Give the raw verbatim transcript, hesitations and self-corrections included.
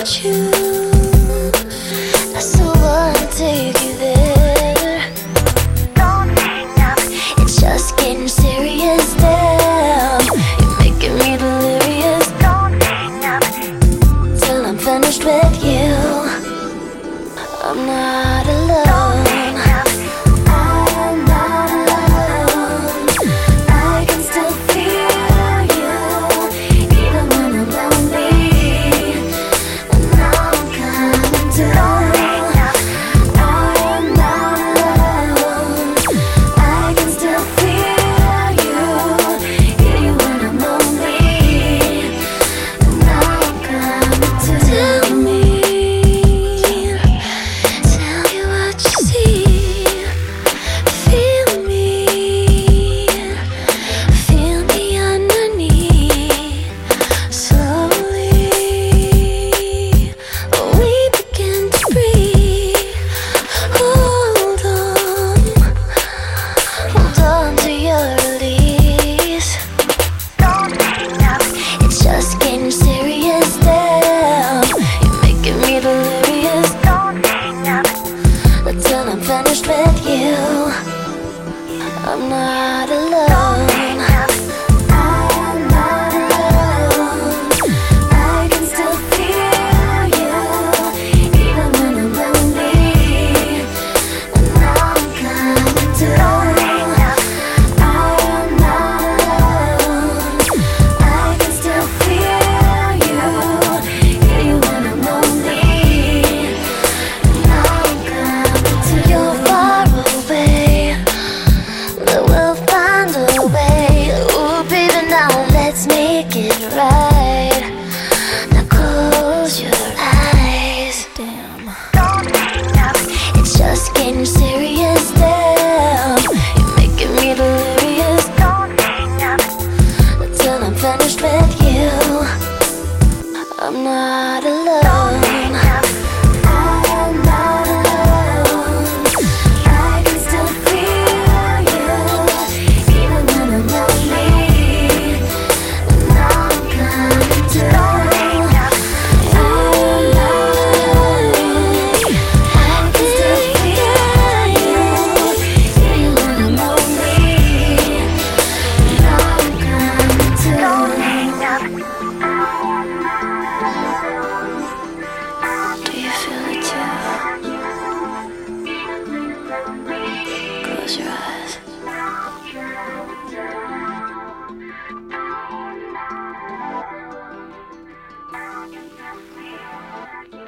want you. I still wanna take you there. Don't hang up. It's just getting serious now. You're making me delirious. Don't hang up till I'm finished with you. I'm not alone. Till I'm finished with you, I'm not alone. I'm not alone. I can still feel you, even when I'm lonely. And now I'm coming to. I'm not alone. I can still feel you, even when I'm lonely. And now I'm coming. You're far away, but we'll find a way. Ooh, baby, now let's make it right. Now close your eyes. Damn. Don't hang up. It's just getting serious now. You're making me delirious. Don't hang up till I'm finished with you. I'm not alone. Close your eyes.